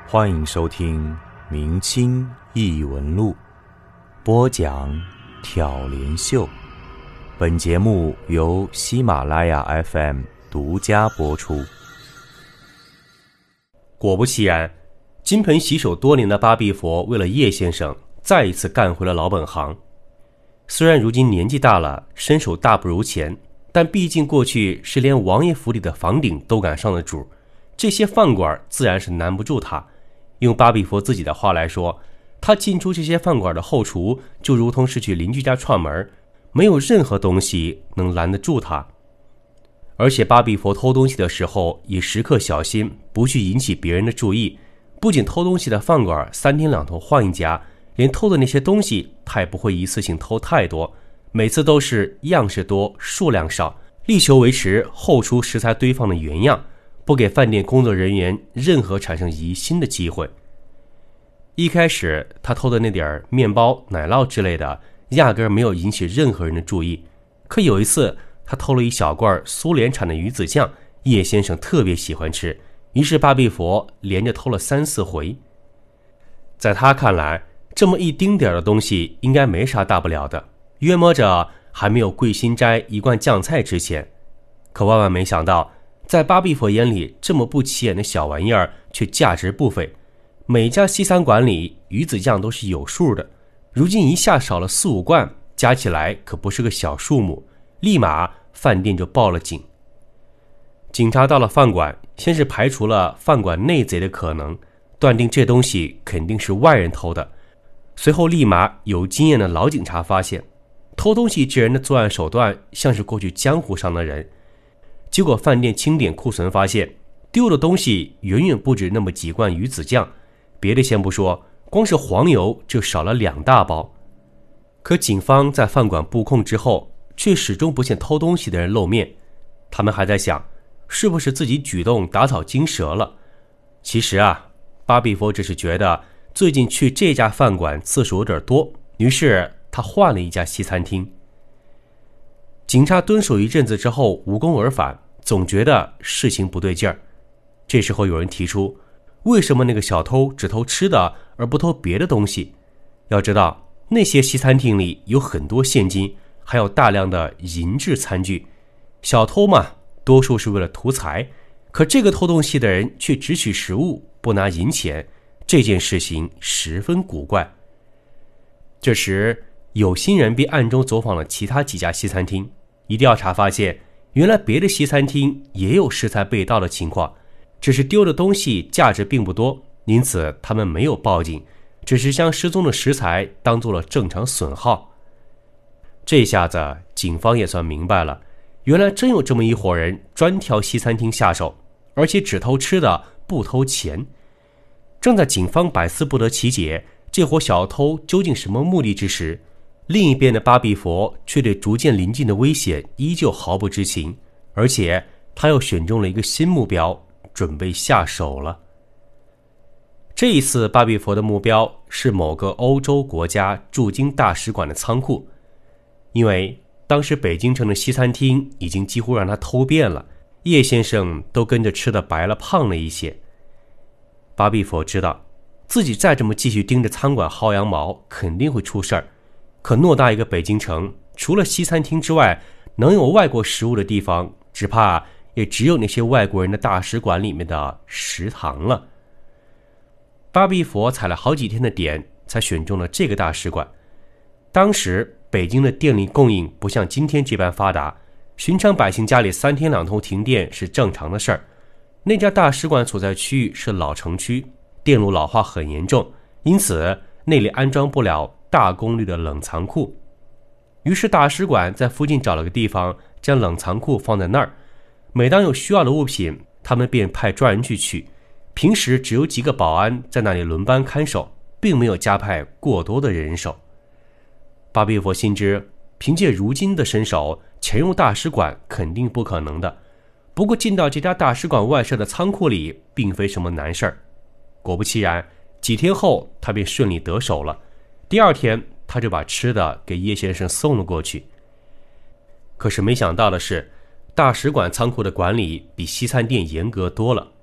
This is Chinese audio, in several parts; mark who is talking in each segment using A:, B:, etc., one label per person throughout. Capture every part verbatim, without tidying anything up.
A: 欢迎收听明清异闻录，播讲挑帘秀。本节目由喜马拉雅 F M 独家播出。
B: 果不其然，金盆洗手多年的巴必佛为了叶先生再一次干回了老本行。虽然如今年纪大了，身手大不如前，但毕竟过去是连王爷府里的房顶都敢上的主，这些饭馆自然是难不住他。用巴必佛自己的话来说，他进出这些饭馆的后厨就如同是去邻居家串门，没有任何东西能拦得住他。而且巴必佛偷东西的时候也时刻小心，不去引起别人的注意。不仅偷东西的饭馆三天两头换一家，连偷的那些东西他也不会一次性偷太多，每次都是样式多数量少，力求维持后厨食材堆放的原样，不给饭店工作人员任何产生疑心的机会。一开始他偷的那点面包、奶酪之类的压根没有引起任何人的注意，可有一次他偷了一小罐苏联产的鱼子酱，叶先生特别喜欢吃，于是巴必佛连着偷了三四回。在他看来，这么一丁点的东西应该没啥大不了的，约摸着还没有桂心斋一罐酱菜值钱。可万万没想到，在巴必佛眼里，这么不起眼的小玩意儿却价值不菲。每家西餐馆里鱼子酱都是有数的，如今一下少了四五罐，加起来可不是个小数目，立马饭店就报了警。警察到了饭馆，先是排除了饭馆内贼的可能，断定这东西肯定是外人偷的。随后立马有经验的老警察发现，偷东西之人的作案手段像是过去江湖上的人。结果饭店清点库存发现，丢的东西远远不止那么几罐鱼子酱，别的先不说，光是黄油就少了两大包。可警方在饭馆布控之后，却始终不见偷东西的人露面。他们还在想，是不是自己举动打草惊蛇了？其实啊，巴必佛只是觉得最近去这家饭馆次数有点多，于是他换了一家西餐厅。警察蹲守一阵子之后无功而返，总觉得事情不对劲儿。这时候有人提出，为什么那个小偷只偷吃的而不偷别的东西？要知道，那些西餐厅里有很多现金，还有大量的银质餐具。小偷嘛，多数是为了图财，可这个偷东西的人却只取食物，不拿银钱，这件事情十分古怪。这时有心人便暗中走访了其他几家西餐厅，一调查发现，原来别的西餐厅也有食材被盗的情况，只是丢的东西价值并不多，因此他们没有报警，只是将失踪的食材当做了正常损耗。这下子警方也算明白了，原来真有这么一伙人专挑西餐厅下手，而且只偷吃的不偷钱。正在警方百思不得其解这伙小偷究竟什么目的之时，另一边的巴必佛却对逐渐临近的危险依旧毫不知情，而且他又选中了一个新目标，准备下手了。这一次巴必佛的目标是某个欧洲国家驻京大使馆的仓库，因为当时北京城的西餐厅已经几乎让他偷遍了，叶先生都跟着吃得白了胖了一些。巴必佛知道自己再这么继续盯着餐馆薅羊毛肯定会出事儿，可偌大一个北京城，除了西餐厅之外，能有外国食物的地方只怕也只有那些外国人的大使馆里面的食堂了。巴必佛踩了好几天的点才选中了这个大使馆。当时北京的电力供应不像今天这般发达，寻常百姓家里三天两头停电是正常的事儿。那家大使馆所在区域是老城区，电路老化很严重，因此那里安装不了大功率的冷藏库。于是大使馆在附近找了个地方，将冷藏库放在那儿，每当有需要的物品，他们便派专人去取。平时只有几个保安在那里轮班看守，并没有加派过多的人手。巴必佛心知，凭借如今的身手，潜入大使馆肯定不可能的。不过进到这家大使馆外设的仓库里，并非什么难事儿。果不其然，几天后他便顺利得手了。第二天他就把吃的给叶先生送了过去。可是没想到的是，大使馆仓库的管理比西餐店严格多了。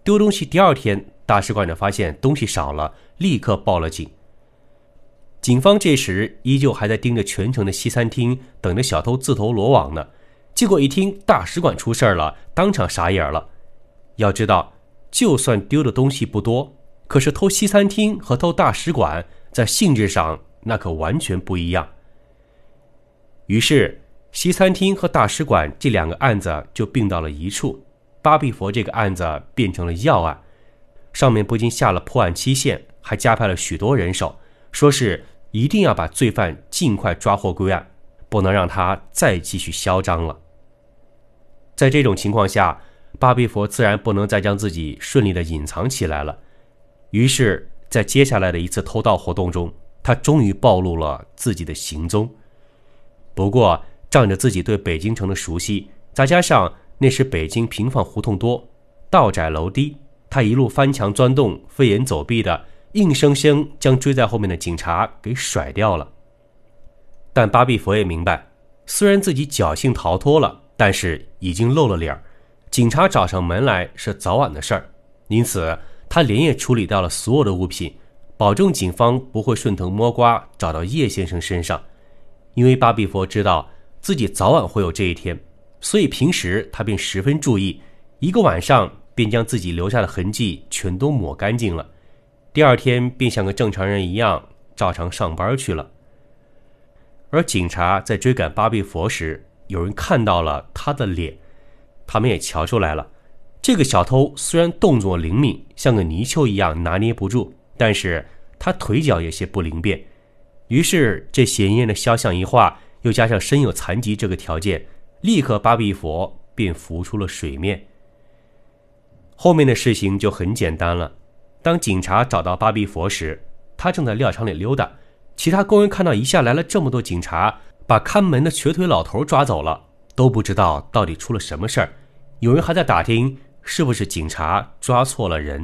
B: 丢东西第二天，大使馆长发现东西少了，立刻报了警。警方这时依旧还在盯着全城的西餐厅，等着小偷自投罗网呢。结果一听大使馆出事了，当场傻眼了。要知道，就算丢的东西不多，可是偷西餐厅和偷大使馆在性质上那可完全不一样。于是西餐厅和大使馆这两个案子就并到了一处，巴比佛这个案子变成了要案，上面不仅下了破案期限，还加派了许多人手，说是一定要把罪犯尽快抓获归案，不能让他再继续嚣张了。在这种情况下，巴比佛自然不能再将自己顺利地隐藏起来了。于是在接下来的一次偷盗活动中，他终于暴露了自己的行踪。不过仗着自己对北京城的熟悉，再加上那时北京平房胡同多，道窄楼低，他一路翻墙钻洞，飞檐走壁的，硬生生将追在后面的警察给甩掉了。但巴比佛也明白，虽然自己侥幸逃脱了，但是已经露了脸，警察找上门来是早晚的事儿。因此他连夜处理掉了所有的物品，保证警方不会顺藤摸瓜找到叶先生身上。因为巴比佛知道自己早晚会有这一天，所以平时他便十分注意，一个晚上便将自己留下的痕迹全都抹干净了。第二天便像个正常人一样照常上班去了。而警察在追赶巴比佛时，有人看到了他的脸，他们也瞧出来了，这个小偷虽然动作灵敏，像个泥鳅一样拿捏不住，但是他腿脚有些不灵便。于是这嫌疑人的肖像一画，又加上身有残疾这个条件，立刻巴比佛便浮出了水面。后面的事情就很简单了。当警察找到巴比佛时，他正在料场里溜达，其他工人看到一下来了这么多警察，把看门的瘸腿老头抓走了，都不知道到底出了什么事儿。有人还在打听是不是警察抓错了人。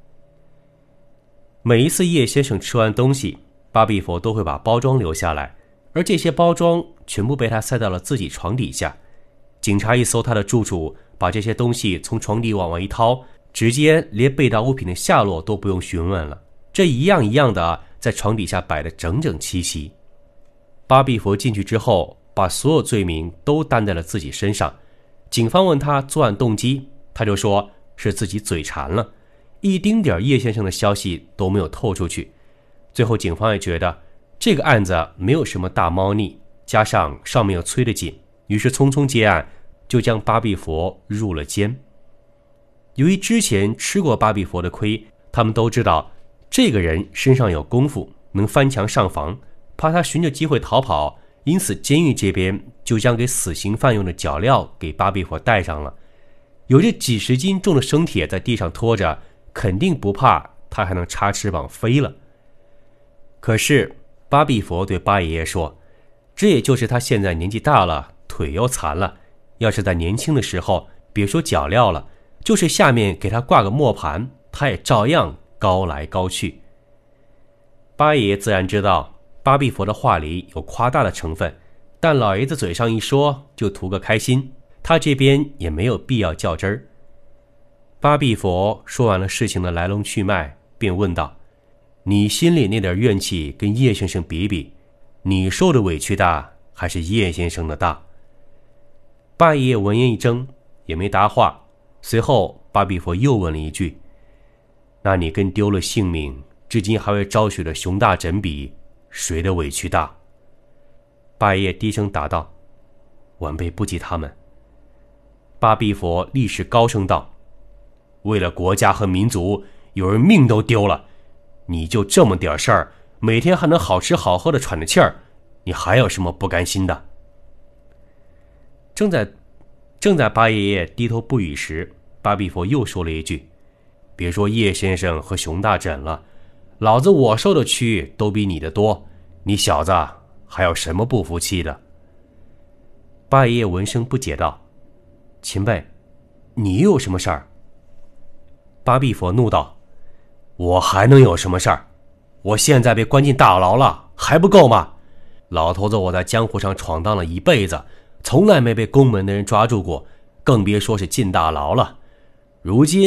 B: 每一次叶先生吃完东西，巴比佛都会把包装留下来，而这些包装全部被他塞到了自己床底下。警察一搜他的住处，把这些东西从床底往外一掏，直接连被盗物品的下落都不用询问了，这一样一样的在床底下摆得整整齐齐。巴比佛进去之后，把所有罪名都担在了自己身上。警方问他作案动机，他就说是自己嘴馋了，一丁点叶先生的消息都没有透出去。最后警方也觉得这个案子没有什么大猫腻，加上上面又催得紧，于是匆匆结案，就将巴比佛入了监。由于之前吃过巴比佛的亏，他们都知道这个人身上有功夫，能翻墙上房，怕他寻着机会逃跑，因此监狱这边就将给死刑犯用的脚镣给巴比佛带上了。有这几十斤重的生铁在地上拖着，肯定不怕他还能插翅膀飞了。可是巴比佛对巴爷爷说，这也就是他现在年纪大了，腿又残了，要是在年轻的时候，别说脚镣了，就是下面给他挂个磨盘，他也照样高来高去。巴爷爷自然知道巴比佛的话里有夸大的成分，但老爷子嘴上一说就图个开心，他这边也没有必要较真儿。巴比佛说完了事情的来龙去脉，便问道，你心里那点怨气跟叶先生比比，你受的委屈大还是叶先生的大？巴爷爷闻言一怔，也没答话。随后巴比佛又问了一句，那你跟丢了性命至今还未昭雪的熊大枕比，谁的委屈大？巴爷爷低声答道，晚辈不及他们。巴比佛立时高声道，为了国家和民族，有人命都丢了，你就这么点事儿，每天还能好吃好喝的喘着气儿，你还有什么不甘心的？正在正在巴爷爷低头不语时，巴比佛又说了一句，别说叶先生和熊大枕了，老子我受的屈都比你的多，你小子还有什么不服气的？巴爷爷闻声不解道，前辈，你有什么事儿？巴比佛怒道，我还能有什么事儿？我现在被关进大牢了，还不够吗？老头子我在江湖上闯荡了一辈子，从来没被宫门的人抓住过，更别说是进大牢了。如今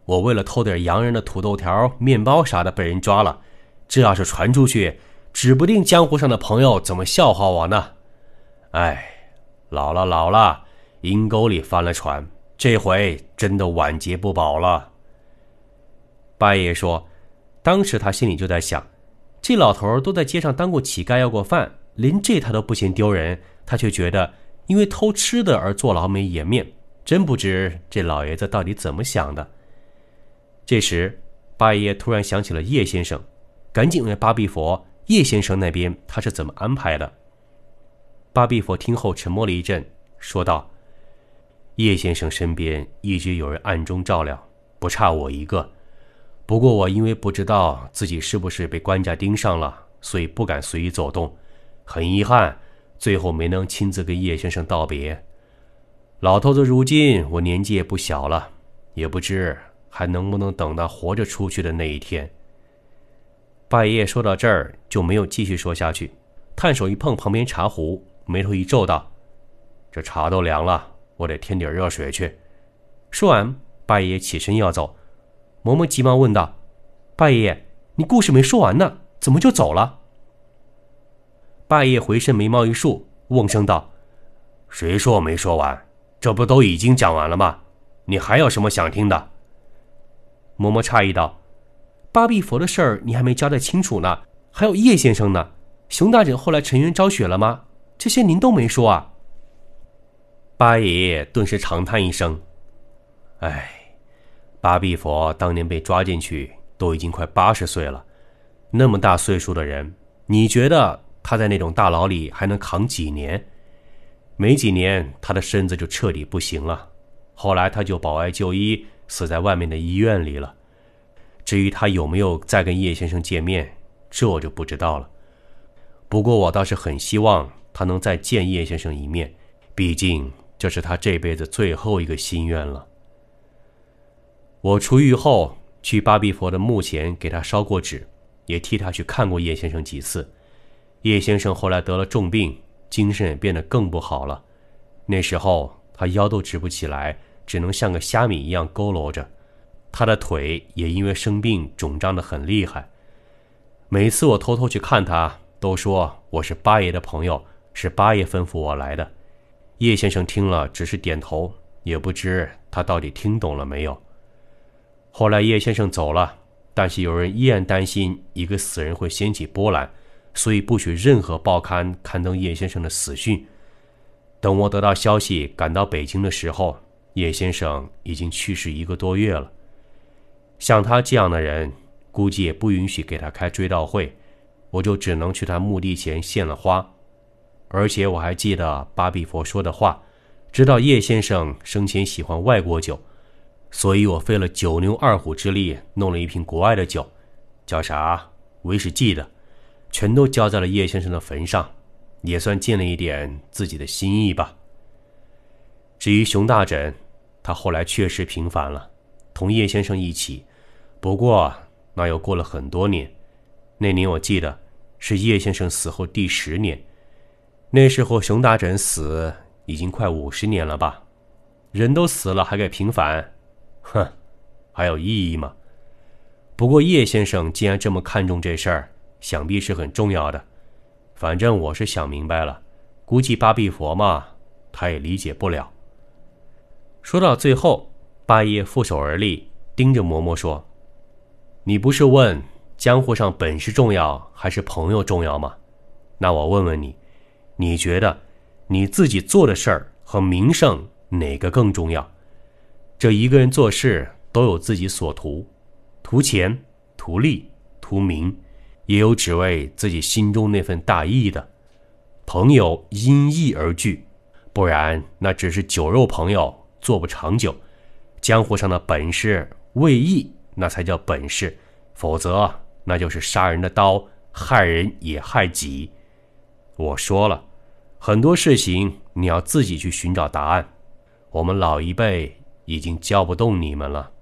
B: 我为了偷点洋人的土豆条、面包啥的被人抓了，这要是传出去，指不定江湖上的朋友怎么笑话我呢。哎，老了老了，阴沟里翻了船，这回真的晚节不保了。八爷说，当时他心里就在想，这老头都在街上当过乞丐要过饭，连这他都不嫌丢人，他却觉得因为偷吃的而坐牢没颜面，真不知这老爷子到底怎么想的。这时八爷突然想起了叶先生，赶紧问巴比佛，叶先生那边他是怎么安排的。巴比佛听后沉默了一阵，说道，叶先生身边一直有人暗中照料，不差我一个。不过我因为不知道自己是不是被官家盯上了，所以不敢随意走动，很遗憾最后没能亲自跟叶先生道别。老头子如今我年纪也不小了，也不知还能不能等到活着出去的那一天。八爷说到这儿就没有继续说下去，探手一碰旁边茶壶，眉头一皱道，这茶都凉了，我得添点热水去。说完八爷起身要走，嬷嬷急忙问道，八爷你故事没说完呢，怎么就走了？八爷回身眉毛一竖，瓮声道，谁说我没说完？这不都已经讲完了吗？你还有什么想听的？嬷嬷诧异道，巴比佛的事儿你还没交代清楚呢，还有叶先生呢，熊大人后来沉冤昭雪了吗？这些您都没说啊。八爷爷顿时长叹一声，哎，巴比佛当年被抓进去都已经快八十岁了，那么大岁数的人，你觉得他在那种大牢里还能扛几年？没几年他的身子就彻底不行了，后来他就保外就医，死在外面的医院里了。至于他有没有再跟叶先生见面，这我就不知道了。不过我倒是很希望他能再见叶先生一面，毕竟这是他这辈子最后一个心愿了。我出狱后去巴比佛的墓前给他烧过纸，也替他去看过叶先生几次。叶先生后来得了重病，精神也变得更不好了。那时候他腰都直不起来，只能像个虾米一样佝偻着，他的腿也因为生病肿胀得很厉害。每次我偷偷去看他，都说我是八爷的朋友，是八爷吩咐我来的。叶先生听了只是点头，也不知他到底听懂了没有。后来叶先生走了，但是有人依然担心一个死人会掀起波澜，所以不许任何报刊刊登叶先生的死讯。等我得到消息赶到北京的时候，叶先生已经去世一个多月了。像他这样的人，估计也不允许给他开追悼会，我就只能去他墓地前献了花。而且我还记得巴比佛说的话，知道叶先生生前喜欢外国酒，所以我费了九牛二虎之力弄了一瓶国外的酒，叫啥威士忌的，全都浇在了叶先生的坟上，也算尽了一点自己的心意吧。至于熊大枕，他后来确实平反了，同叶先生一起，不过那又过了很多年。那年我记得是叶先生死后第十年，那时候熊大枕死已经快五十年了吧？人都死了还给平反，哼，还有意义吗？不过叶先生既然这么看重这事儿，想必是很重要的。反正我是想明白了，估计巴比佛嘛，他也理解不了。说到最后，八爷负手而立，盯着嬷嬷说，你不是问江湖上本事重要还是朋友重要吗？那我问问你，你觉得你自己做的事儿和名声哪个更重要？这一个人做事都有自己所图，图钱、图利、图名，也有只为自己心中那份大义的。朋友因义而聚，不然那只是酒肉朋友，做不长久。江湖上的本事为义，那才叫本事，否则那就是杀人的刀，害人也害己。我说了，很多事情你要自己去寻找答案，我们老一辈已经教不动你们了。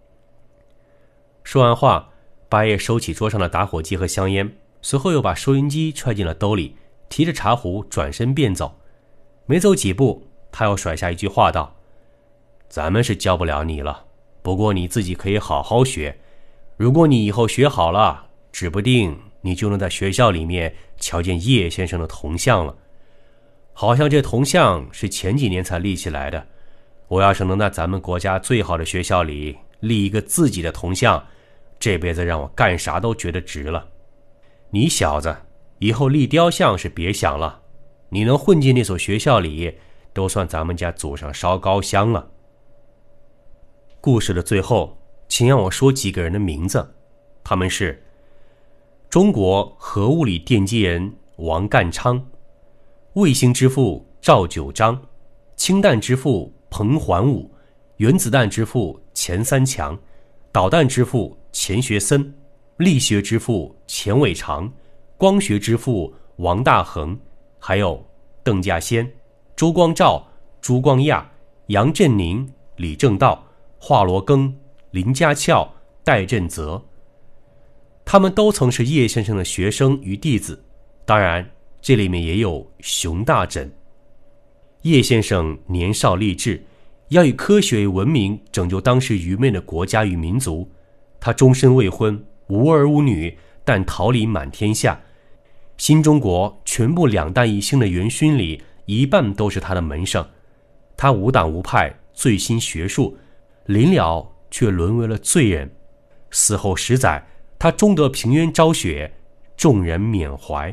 B: 说完话，八爷收起桌上的打火机和香烟，随后又把收音机揣进了兜里，提着茶壶转身便走。没走几步，他又甩下一句话道，咱们是教不了你了， 不过你自己可以好好学，如果你以后学好了，指不定你就能在学校里面瞧见叶先生的铜像了。好像这铜像是前几年才立起来的，我要是能在咱们国家最好的学校里立一个自己的铜像，这辈子让我干啥都觉得值了。你小子以后立雕像是别想了，你能混进那所学校里，都算咱们家祖上烧高香了。故事的最后，请让我说几个人的名字，他们是中国核物理奠基人王淦昌，卫星之父赵九章，氢弹之父彭桓武，原子弹之父钱三强，导弹之父钱学森，力学之父钱伟长，光学之父王大珩，还有邓稼先、周光召、朱光亚、杨振宁、李政道、华罗庚、林家翘、戴振泽。他们都曾是叶先生的学生与弟子，当然这里面也有熊大枕。叶先生年少立志，要以科学与文明拯救当时愚昧的国家与民族。他终身未婚，无儿无女，但桃李满天下。新中国全部两弹一星的元勋里，一半都是他的门生。他无党无派，醉心学术，临了却沦为了罪人。死后十载，他终得平冤昭雪，众人缅怀。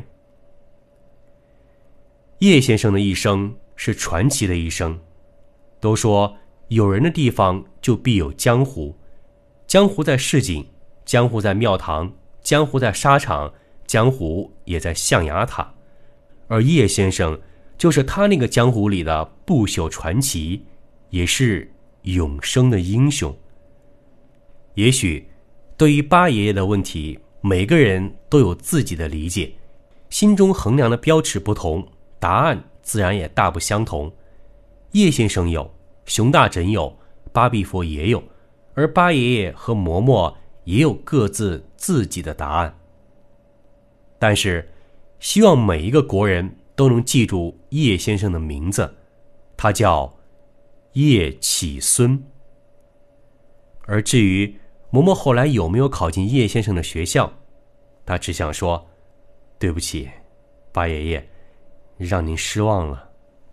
B: 叶先生的一生是传奇的一生。都说有人的地方就必有江湖，江湖在市井，江湖在庙堂，江湖在沙场，江湖也在象牙塔。而叶先生就是他那个江湖里的不朽传奇，也是永生的英雄。也许对于八爷爷的问题，每个人都有自己的理解，心中衡量的标尺不同，答案自然也大不相同。叶先生有，熊大枕有，巴比佛也有，而八爷爷和嬷嬷也有各自自己的答案。但是希望每一个国人都能记住叶先生的名字，他叫叶启孙。而至于嬷嬷后来有没有考进叶先生的学校，他只想说，对不起，八爷爷，让您失望了。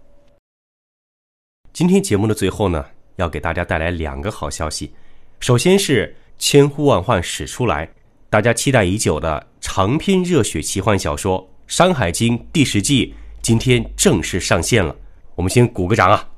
B: 今天节目的最后呢，要给大家带来两个好消息。首先是千呼万唤始出来，大家期待已久的长篇热血奇幻小说《山海经》第十季今天正式上线了，我们先鼓个掌啊！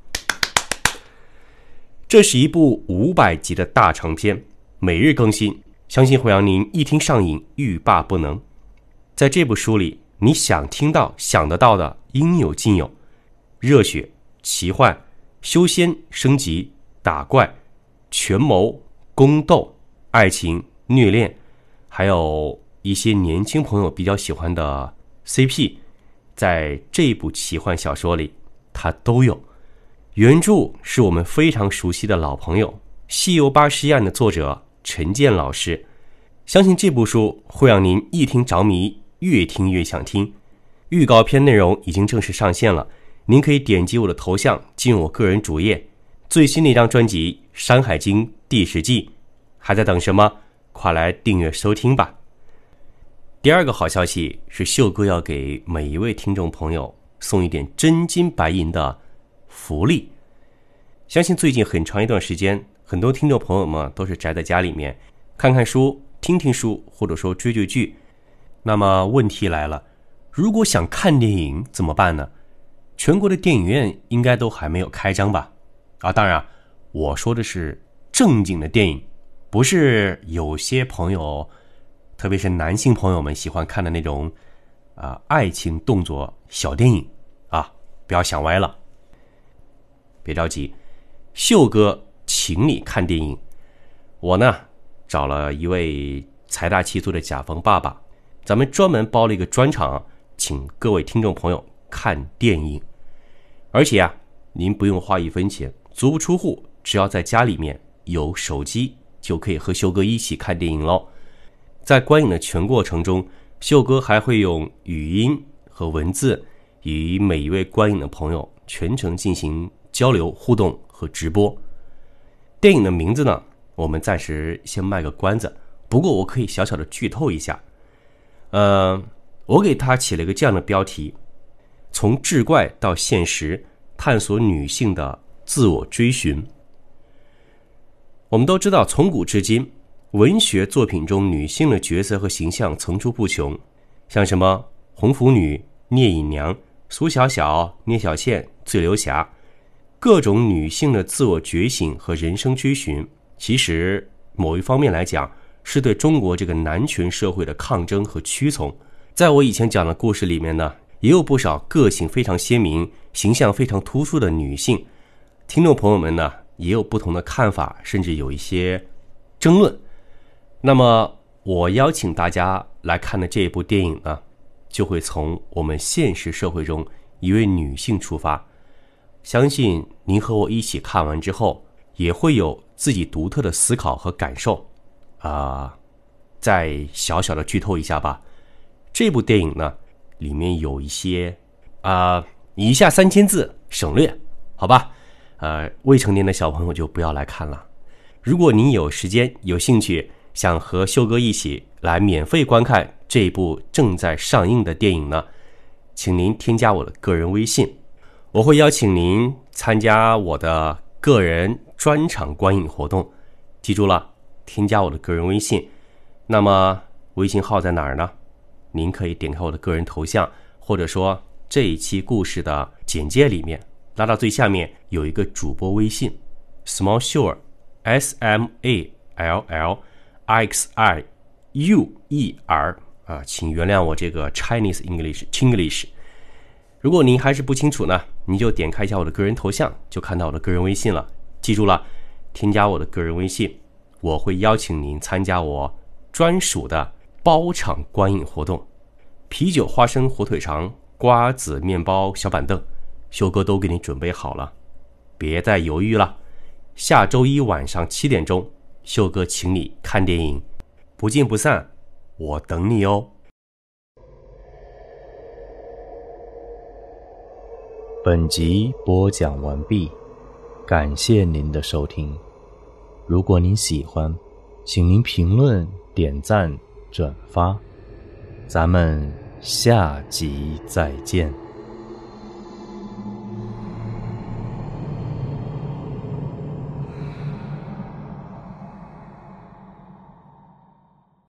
B: 这是一部五百集的大长篇，每日更新，相信会让您一听上瘾，欲罢不能。在这部书里，你想听到想得到的应有尽有，热血、奇幻、修仙、升级、打怪、权谋、宫斗、爱情、虐恋，还有一些年轻朋友比较喜欢的 C P， 在这部奇幻小说里它都有。原著是我们非常熟悉的老朋友《西游八十一案》的作者陈建老师，相信这部书会让您一听着迷，越听越想听。预告片内容已经正式上线了，您可以点击我的头像进入我个人主页，最新的一张专辑《山海经》第十季，还在等什么？快来订阅收听吧。第二个好消息是，秀哥要给每一位听众朋友送一点真金白银的福利。相信最近很长一段时间，很多听众朋友们都是宅在家里面看看书、听听书，或者说追追剧。那么问题来了，如果想看电影怎么办呢？全国的电影院应该都还没有开张吧？啊，当然我说的是正经的电影，不是有些朋友特别是男性朋友们喜欢看的那种啊、呃、爱情动作小电影啊，不要想歪了。别着急，秀哥请你看电影。我呢找了一位财大气粗的甲方爸爸，咱们专门包了一个专场，请各位听众朋友看电影。而且啊，您不用花一分钱，足不出户，只要在家里面有手机，就可以和秀哥一起看电影咯。在观影的全过程中，秀哥还会用语音和文字与每一位观影的朋友全程进行交流互动和直播。电影的名字呢我们暂时先卖个关子。不过我可以小小的剧透一下，呃，我给它起了一个这样的标题：从志怪到现实，探索女性的自我追寻。我们都知道，从古至今，文学作品中女性的角色和形象层出不穷，像什么红拂女、聂隐娘、苏小小、聂小倩、醉流侠，各种女性的自我觉醒和人生追寻，其实某一方面来讲，是对中国这个男权社会的抗争和屈从。在我以前讲的故事里面呢，也有不少个性非常鲜明、形象非常突出的女性，听众朋友们呢也有不同的看法，甚至有一些争论。那么我邀请大家来看的这一部电影呢，就会从我们现实社会中一位女性出发。相信您和我一起看完之后，也会有自己独特的思考和感受。啊、呃，再小小的剧透一下吧。这部电影呢，里面有一些啊、呃，以下三千字省略，好吧？呃，未成年的小朋友就不要来看了。如果您有时间、有兴趣，想和秀哥一起来免费观看这一部正在上映的电影呢，请您添加我的个人微信，我会邀请您参加我的个人专场观影活动。记住了，添加我的个人微信。那么微信号在哪儿呢？您可以点开我的个人头像，或者说这一期故事的简介里面拉到最下面有一个主播微信 Small Sure S M A L L I X I U E R 啊，请原谅我这个 Chinese English Chinglish。如果您还是不清楚呢，你就点开一下我的个人头像，就看到我的个人微信了。记住了，添加我的个人微信，我会邀请您参加我专属的包场观影活动。啤酒、花生、火腿肠、瓜子、面包、小板凳，秀哥都给你准备好了，别再犹豫了。下周一晚上七点钟，秀哥请你看电影，不见不散，我等你哦。
A: 本集播讲完毕，感谢您的收听。如果您喜欢，请您评论、点赞、转发。咱们下集再见。